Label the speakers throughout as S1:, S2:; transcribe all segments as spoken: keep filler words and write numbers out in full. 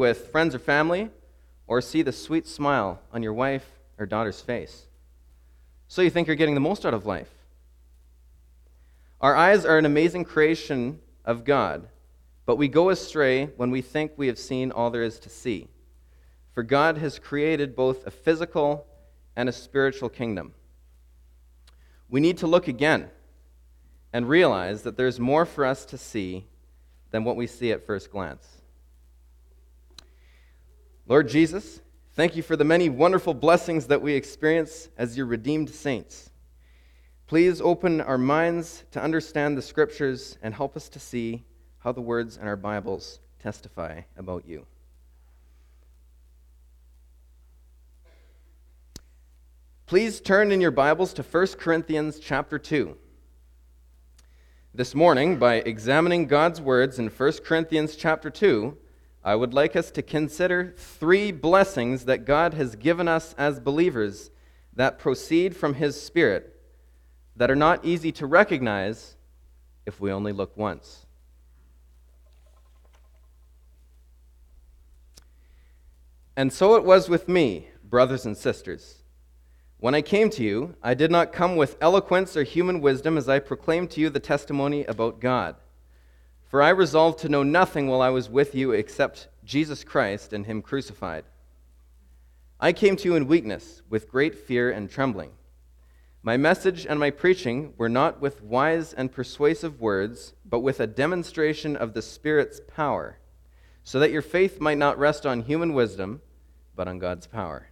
S1: with friends or family, or see the sweet smile on your wife or daughter's face. So you think you're getting the most out of life. Our eyes are an amazing creation of God, but we go astray when we think we have seen all there is to see. For God has created both a physical and a spiritual kingdom. We need to look again and realize that there's more for us to see than what we see at first glance. Lord Jesus, thank you for the many wonderful blessings that we experience as your redeemed saints. Please open our minds to understand the Scriptures and help us to see how the words in our Bibles testify about you. Please turn in your Bibles to First Corinthians chapter two. This morning, by examining God's words in First Corinthians chapter two, I would like us to consider three blessings that God has given us as believers that proceed from His Spirit, that are not easy to recognize if we only look once. And so it was with me, brothers and sisters. When I came to you, I did not come with eloquence or human wisdom as I proclaimed to you the testimony about God. For I resolved to know nothing while I was with you except Jesus Christ and Him crucified. I came to you in weakness, with great fear and trembling. My message and my preaching were not with wise and persuasive words, but with a demonstration of the Spirit's power, so that your faith might not rest on human wisdom, but on God's power.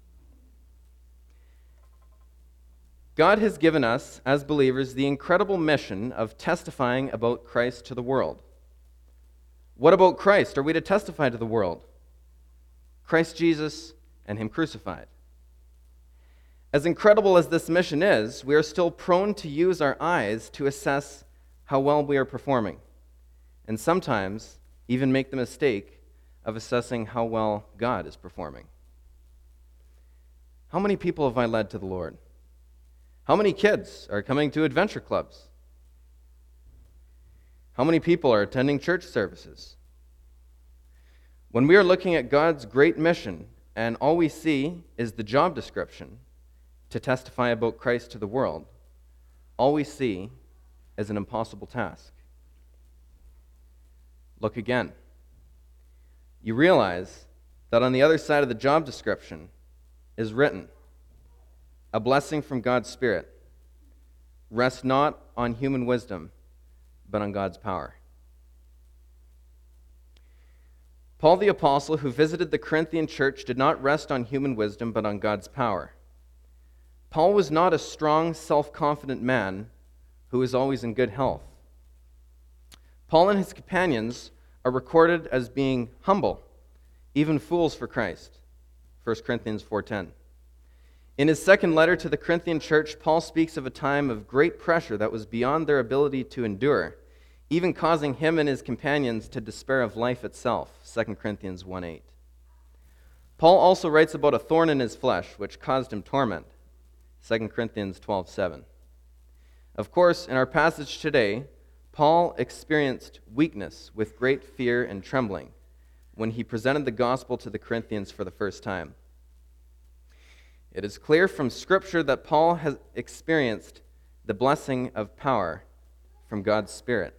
S1: God has given us, as believers, the incredible mission of testifying about Christ to the world. What about Christ are we to testify to the world? Christ Jesus and Him crucified. As incredible as this mission is, we are still prone to use our eyes to assess how well we are performing, and sometimes even make the mistake of assessing how well God is performing. How many people have I led to the Lord? How many kids are coming to adventure clubs? How many people are attending church services? When we are looking at God's great mission and all we see is the job description to testify about Christ to the world, all we see is an impossible task. Look again. You realize that on the other side of the job description is written, a blessing from God's Spirit. Rest not on human wisdom, but on God's power. Paul the Apostle, who visited the Corinthian church, did not rest on human wisdom, but on God's power. Paul was not a strong, self-confident man who was always in good health. Paul and his companions are recorded as being humble, even fools for Christ. First Corinthians four ten. In his second letter to the Corinthian church, Paul speaks of a time of great pressure that was beyond their ability to endure, even causing him and his companions to despair of life itself. Second Corinthians one eight. Paul also writes about a thorn in his flesh, which caused him torment. Second Corinthians twelve seven. Of course, in our passage today, Paul experienced weakness with great fear and trembling when he presented the gospel to the Corinthians for the first time. It is clear from Scripture that Paul has experienced the blessing of power from God's Spirit.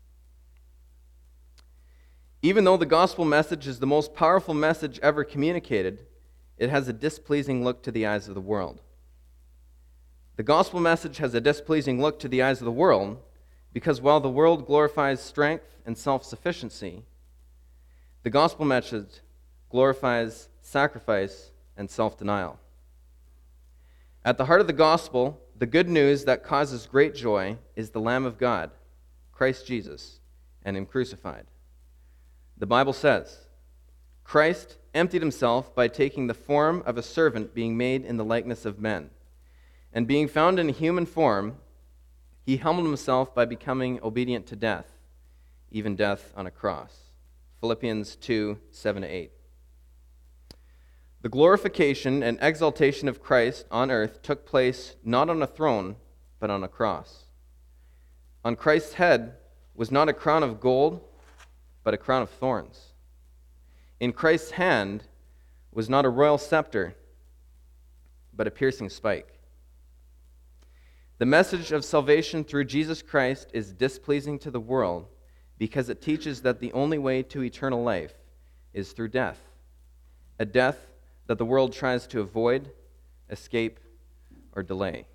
S1: Even though the gospel message is the most powerful message ever communicated, it has a displeasing look to the eyes of the world. The gospel message has a displeasing look to the eyes of the world because while the world glorifies strength and self-sufficiency, the gospel message glorifies sacrifice and self-denial. At the heart of the gospel, the good news that causes great joy is the Lamb of God, Christ Jesus, and Him crucified. The Bible says, Christ emptied Himself by taking the form of a servant being made in the likeness of men. And being found in human form, He humbled Himself by becoming obedient to death, even death on a cross. Philippians two seven to eight. The glorification and exaltation of Christ on earth took place not on a throne, but on a cross. On Christ's head was not a crown of gold, but a crown of thorns. In Christ's hand was not a royal scepter, but a piercing spike. The message of salvation through Jesus Christ is displeasing to the world because it teaches that the only way to eternal life is through death, a death that the world tries to avoid, escape, or delay.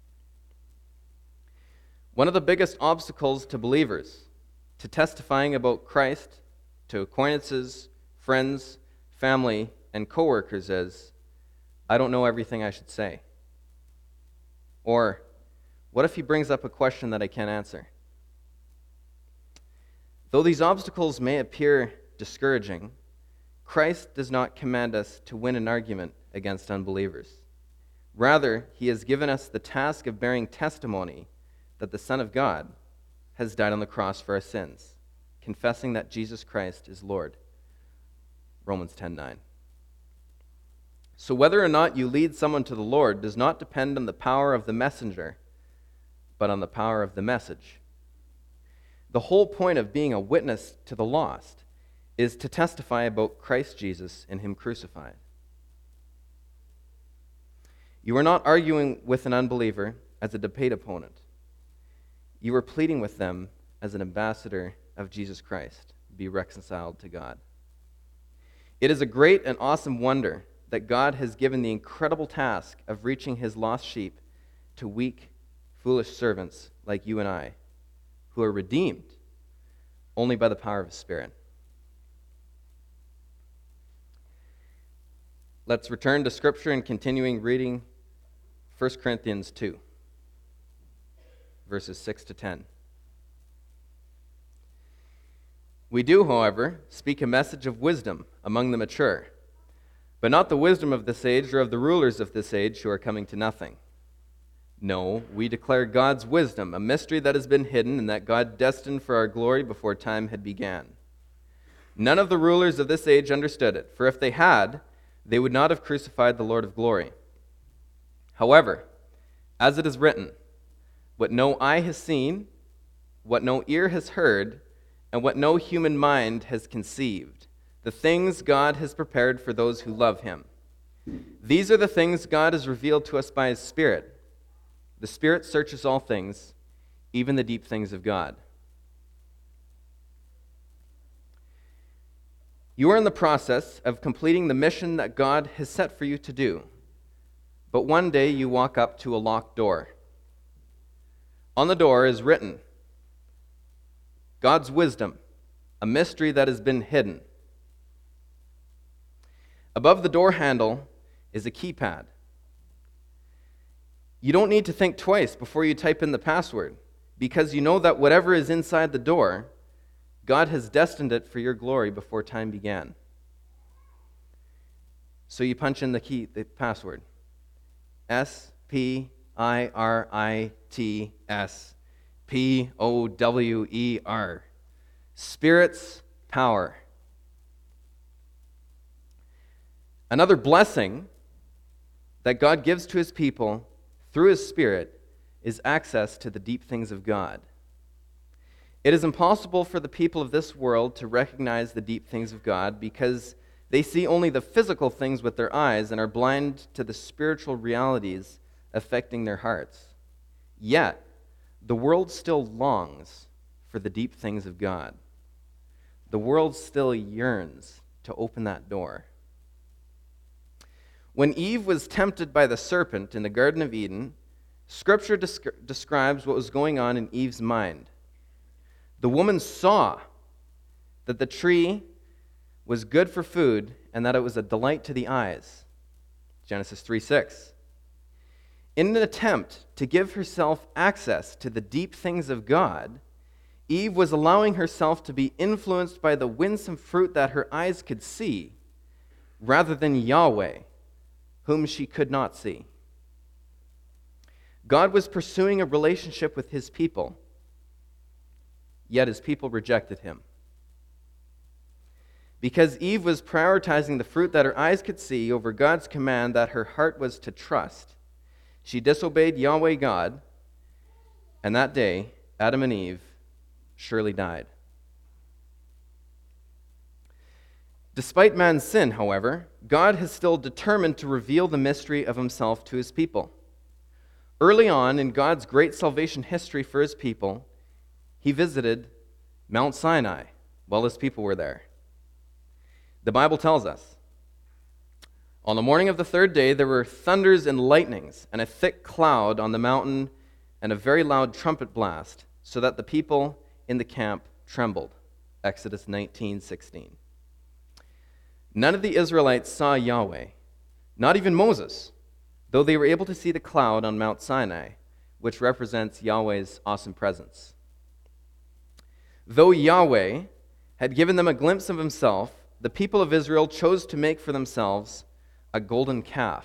S1: One of the biggest obstacles to believers, to testifying about Christ, to acquaintances, friends, family, and coworkers is, I don't know everything I should say. Or, what if he brings up a question that I can't answer? Though these obstacles may appear discouraging, Christ does not command us to win an argument against unbelievers. Rather, he has given us the task of bearing testimony that the Son of God has died on the cross for our sins, confessing that Jesus Christ is Lord. Romans ten nine. So whether or not you lead someone to the Lord does not depend on the power of the messenger, but on the power of the message. The whole point of being a witness to the lost is to testify about Christ Jesus and him crucified. You are not arguing with an unbeliever as a debate opponent. You are pleading with them as an ambassador of Jesus Christ. Be reconciled to God. It is a great and awesome wonder that God has given the incredible task of reaching his lost sheep to weak, foolish servants like you and I, who are redeemed only by the power of his Spirit. Let's return to Scripture and continuing reading First Corinthians two, verses six to ten. We do, however, speak a message of wisdom among the mature, but not the wisdom of this age or of the rulers of this age who are coming to nothing. No, we declare God's wisdom, a mystery that has been hidden and that God destined for our glory before time had began. None of the rulers of this age understood it, for if they had, they would not have crucified the Lord of glory. However, as it is written, what no eye has seen, what no ear has heard, and what no human mind has conceived, the things God has prepared for those who love him. These are the things God has revealed to us by his Spirit. The Spirit searches all things, even the deep things of God. You are in the process of completing the mission that God has set for you to do, but one day you walk up to a locked door. On the door is written, God's wisdom, a mystery that has been hidden. Above the door handle is a keypad. You don't need to think twice before you type in the password, because you know that whatever is inside the door, God has destined it for your glory before time began. So you punch in the key, the password. S P I R I T S P O W E R. Spirit's power. Another blessing that God gives to his people through his Spirit is access to the deep things of God. It is impossible for the people of this world to recognize the deep things of God because they see only the physical things with their eyes and are blind to the spiritual realities affecting their hearts. Yet, the world still longs for the deep things of God. The world still yearns to open that door. When Eve was tempted by the serpent in the Garden of Eden, Scripture descri- describes what was going on in Eve's mind. The woman saw that the tree was good for food and that it was a delight to the eyes. Genesis three six. In an attempt to give herself access to the deep things of God, Eve was allowing herself to be influenced by the winsome fruit that her eyes could see, rather than Yahweh, whom she could not see. God was pursuing a relationship with his people, yet his people rejected him. Because Eve was prioritizing the fruit that her eyes could see over God's command that her heart was to trust, she disobeyed Yahweh God, and that day, Adam and Eve surely died. Despite man's sin, however, God has still determined to reveal the mystery of himself to his people. Early on in God's great salvation history for his people, he visited Mount Sinai while his people were there. The Bible tells us, on the morning of the third day, there were thunders and lightnings and a thick cloud on the mountain and a very loud trumpet blast, so that the people in the camp trembled. Exodus nineteen sixteen. None of the Israelites saw Yahweh, not even Moses, though they were able to see the cloud on Mount Sinai, which represents Yahweh's awesome presence. Though Yahweh had given them a glimpse of himself, the people of Israel chose to make for themselves a golden calf.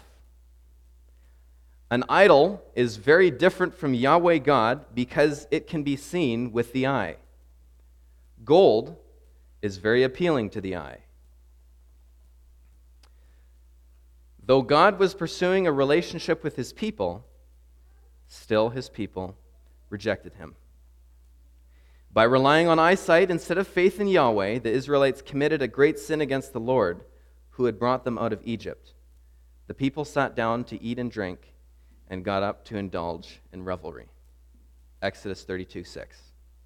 S1: An idol is very different from Yahweh God because it can be seen with the eye. Gold is very appealing to the eye. Though God was pursuing a relationship with his people, still his people rejected him. By relying on eyesight instead of faith in Yahweh, the Israelites committed a great sin against the Lord, who had brought them out of Egypt. The people sat down to eat and drink and got up to indulge in revelry. Exodus thirty-two six.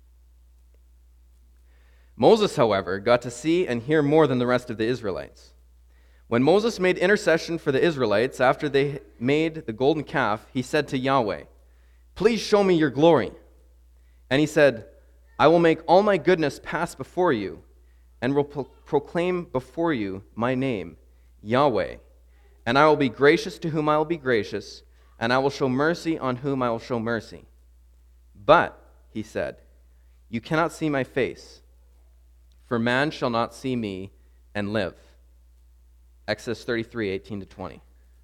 S1: Moses, however, got to see and hear more than the rest of the Israelites. When Moses made intercession for the Israelites after they made the golden calf, he said to Yahweh, "Please show me your glory." And he said, "I will make all my goodness pass before you, and will pro- proclaim before you my name, Yahweh. And I will be gracious to whom I will be gracious, and I will show mercy on whom I will show mercy. But," he said, "you cannot see my face, for man shall not see me and live." Exodus thirty-three eighteen to twenty.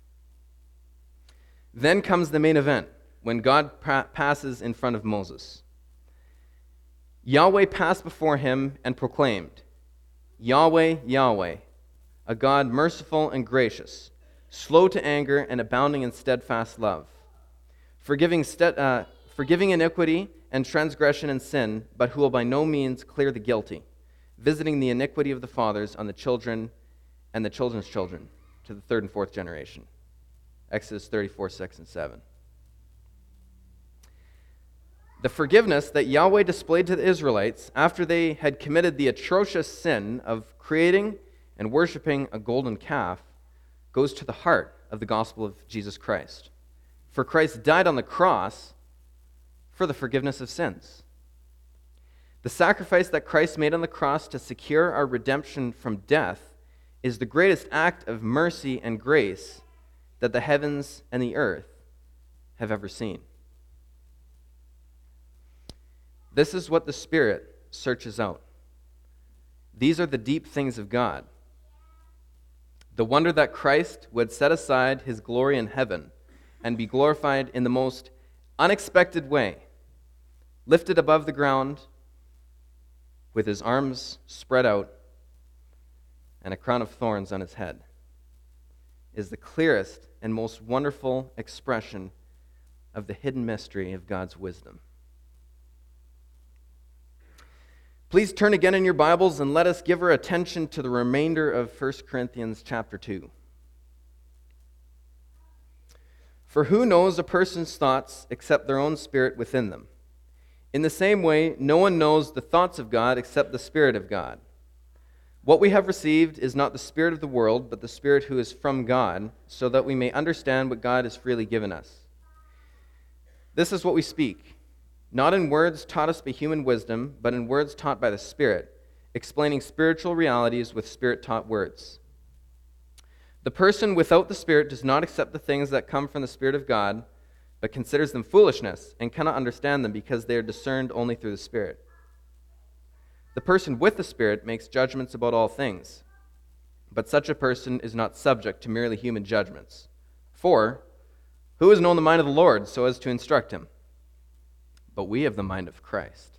S1: Then comes the main event, when God pa- passes in front of Moses. Yahweh passed before him and proclaimed, "Yahweh, Yahweh, a God merciful and gracious, slow to anger and abounding in steadfast love, forgiving, stead, uh, forgiving iniquity and transgression and sin, but who will by no means clear the guilty, visiting the iniquity of the fathers on the children and the children's children to the third and fourth generation." Exodus thirty-four six and seven. The forgiveness that Yahweh displayed to the Israelites after they had committed the atrocious sin of creating and worshiping a golden calf goes to the heart of the gospel of Jesus Christ. For Christ died on the cross for the forgiveness of sins. The sacrifice that Christ made on the cross to secure our redemption from death is the greatest act of mercy and grace that the heavens and the earth have ever seen. This is what the Spirit searches out. These are the deep things of God. The wonder that Christ would set aside his glory in heaven and be glorified in the most unexpected way, lifted above the ground with his arms spread out and a crown of thorns on his head, is the clearest and most wonderful expression of the hidden mystery of God's wisdom. Please turn again in your Bibles and let us give our attention to the remainder of First Corinthians chapter two. For who knows a person's thoughts except their own spirit within them? In the same way, no one knows the thoughts of God except the Spirit of God. What we have received is not the spirit of the world, but the Spirit who is from God, so that we may understand what God has freely given us. This is what we speak, not in words taught us by human wisdom, but in words taught by the Spirit, explaining spiritual realities with Spirit-taught words. The person without the Spirit does not accept the things that come from the Spirit of God, but considers them foolishness and cannot understand them because they are discerned only through the Spirit. The person with the Spirit makes judgments about all things, but such a person is not subject to merely human judgments. For who has known the mind of the Lord so as to instruct him? But we have the mind of Christ.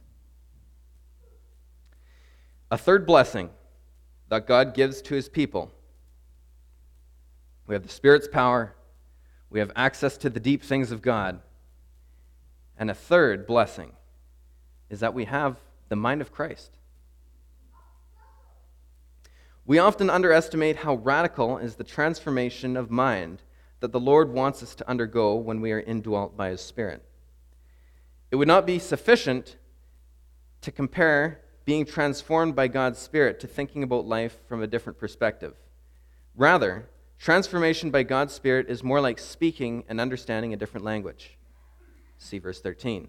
S1: A third blessing that God gives to his people. We have the Spirit's power. We have access to the deep things of God. And a third blessing is that we have the mind of Christ. We often underestimate how radical is the transformation of mind that the Lord wants us to undergo when we are indwelt by His Spirit. It would not be sufficient to compare being transformed by God's Spirit to thinking about life from a different perspective. Rather, transformation by God's Spirit is more like speaking and understanding a different language. See verse thirteen.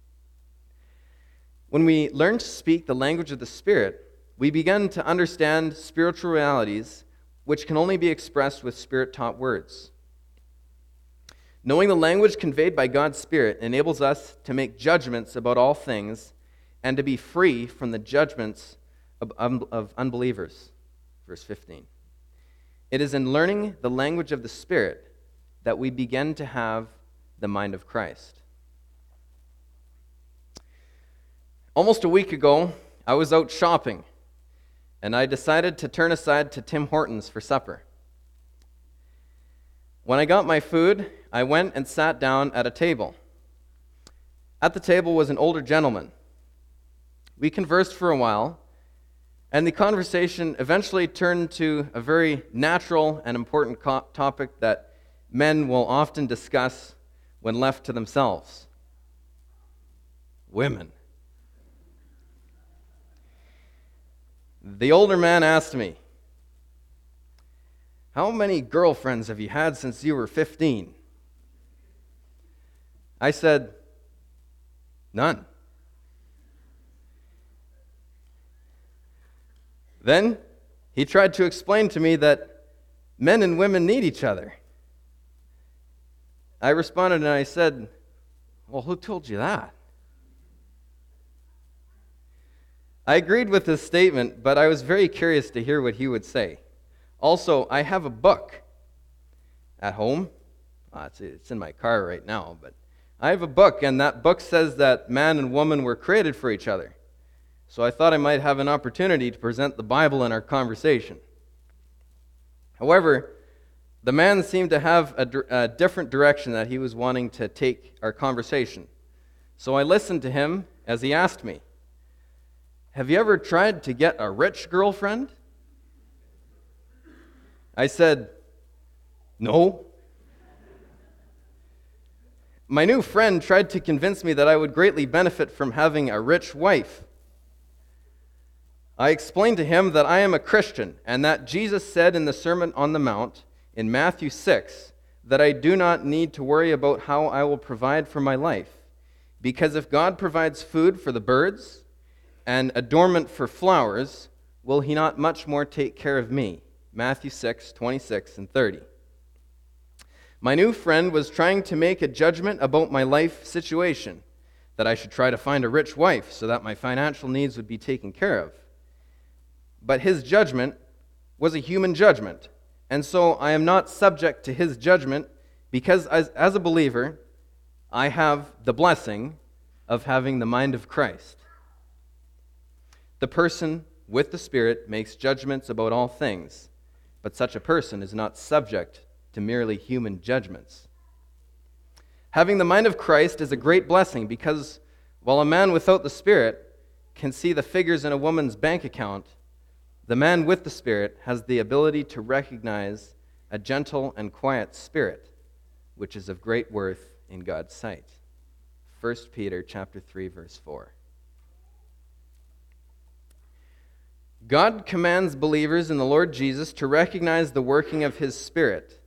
S1: When we learn to speak the language of the Spirit, we begin to understand spiritual realities which can only be expressed with Spirit-taught words. Knowing the language conveyed by God's Spirit enables us to make judgments about all things and to be free from the judgments of, um, of unbelievers. Verse fifteen. It is in learning the language of the Spirit that we begin to have the mind of Christ. Almost a week ago, I was out shopping, and I decided to turn aside to Tim Hortons for supper. When I got my food, I went and sat down at a table. At the table was an older gentleman. We conversed for a while, and the conversation eventually turned to a very natural and important co- topic that men will often discuss when left to themselves: women. The older man asked me, "How many girlfriends have you had since you were fifteen?" I said, "None." Then he tried to explain to me that men and women need each other. I responded and I said, "Well, who told you that?" I agreed with his statement, but I was very curious to hear what he would say. Also, I have a book at home. Uh, it's, it's in my car right now, but I have a book, and that book says that man and woman were created for each other. So I thought I might have an opportunity to present the Bible in our conversation. However, the man seemed to have a, a different direction that he was wanting to take our conversation. So I listened to him as he asked me, "Have you ever tried to get a rich girlfriend?" I said, "No." My new friend tried to convince me that I would greatly benefit from having a rich wife. I explained to him that I am a Christian and that Jesus said in the Sermon on the Mount in Matthew six that I do not need to worry about how I will provide for my life, because if God provides food for the birds and adornment for flowers, will He not much more take care of me? Matthew six, twenty-six and thirty. My new friend was trying to make a judgment about my life situation, that I should try to find a rich wife so that my financial needs would be taken care of. But his judgment was a human judgment, and so I am not subject to his judgment because as, as a believer, I have the blessing of having the mind of Christ. The person with the Spirit makes judgments about all things, but such a person is not subject to merely human judgments. Having the mind of Christ is a great blessing because while a man without the Spirit can see the figures in a woman's bank account, the man with the Spirit has the ability to recognize a gentle and quiet spirit, which is of great worth in God's sight. First Peter chapter three, verse four. God commands believers in the Lord Jesus to recognize the working of His Spirit.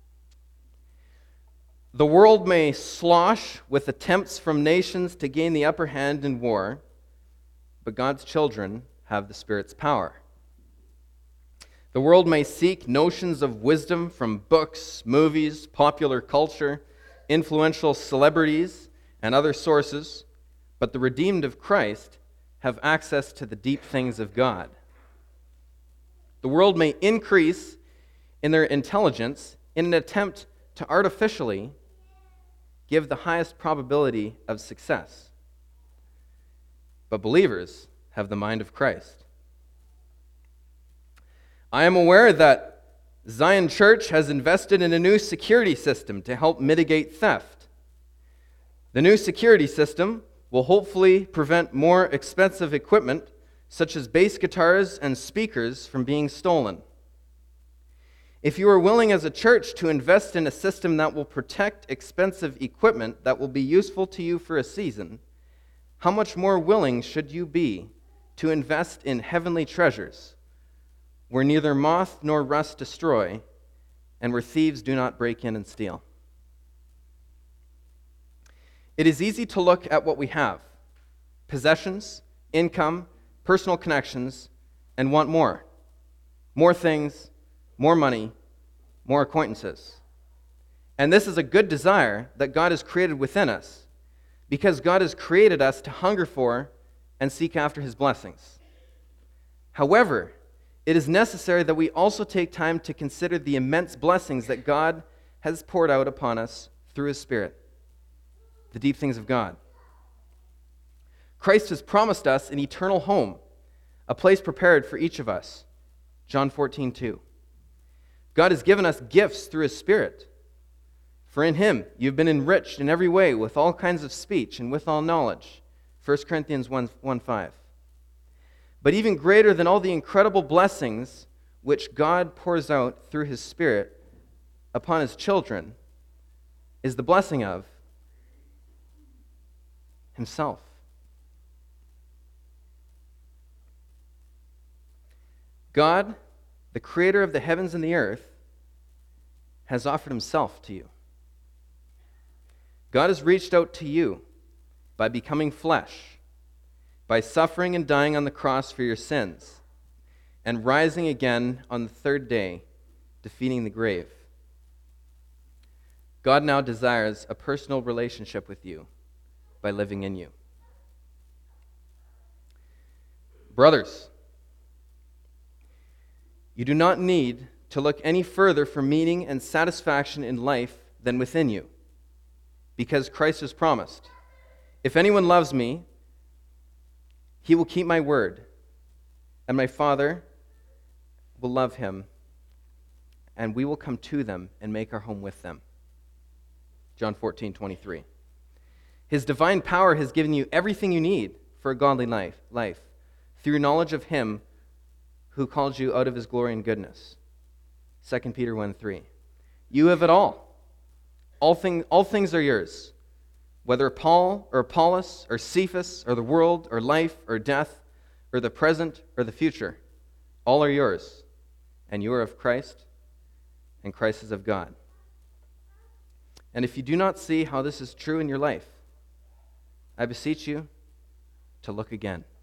S1: The world may slosh with attempts from nations to gain the upper hand in war, but God's children have the Spirit's power. The world may seek notions of wisdom from books, movies, popular culture, influential celebrities, and other sources, but the redeemed of Christ have access to the deep things of God. The world may increase in their intelligence in an attempt to artificially give the highest probability of success. But believers have the mind of Christ. I am aware that Zion Church has invested in a new security system to help mitigate theft. The new security system will hopefully prevent more expensive equipment such as bass guitars and speakers, from being stolen. If you are willing as a church to invest in a system that will protect expensive equipment that will be useful to you for a season, how much more willing should you be to invest in heavenly treasures, where neither moth nor rust destroy, and where thieves do not break in and steal? It is easy to look at what we have, possessions, income, personal connections, and want more. More things, more money, more acquaintances. And this is a good desire that God has created within us, because God has created us to hunger for and seek after his blessings. However, it is necessary that we also take time to consider the immense blessings that God has poured out upon us through his Spirit, the deep things of God. Christ has promised us an eternal home, a place prepared for each of us. John fourteen two. God has given us gifts through his Spirit. For in him you've been enriched in every way with all kinds of speech and with all knowledge. First Corinthians one five. But even greater than all the incredible blessings which God pours out through his Spirit upon his children is the blessing of himself. God, the creator of the heavens and the earth, has offered himself to you. God has reached out to you by becoming flesh, by suffering and dying on the cross for your sins, and rising again on the third day, defeating the grave. God now desires a personal relationship with you by living in you. Brothers, you do not need to look any further for meaning and satisfaction in life than within you, because Christ has promised, "If anyone loves me, he will keep my word, and my Father will love him, and we will come to them and make our home with them." John fourteen twenty-three. His divine power has given you everything you need for a godly life, life through knowledge of him who called you out of his glory and goodness. Second Peter one three. You have it all. All, thing, all things are yours. Whether Paul or Apollos or Cephas or the world or life or death or the present or the future, all are yours. And you are of Christ, and Christ is of God. And if you do not see how this is true in your life, I beseech you to look again.